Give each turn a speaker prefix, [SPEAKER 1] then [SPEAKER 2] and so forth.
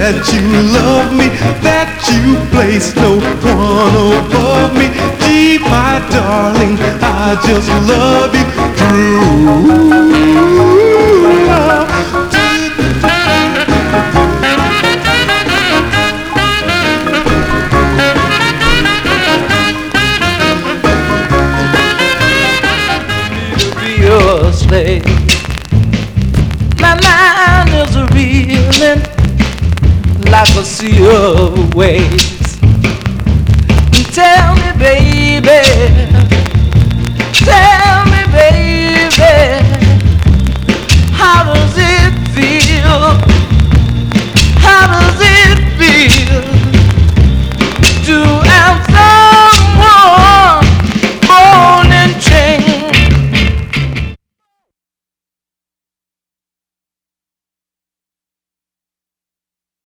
[SPEAKER 1] that you love me, that you place no one above me. Gee, my darling, I just love you true.
[SPEAKER 2] My mind is reeling like a sea of waves. Tell me, baby,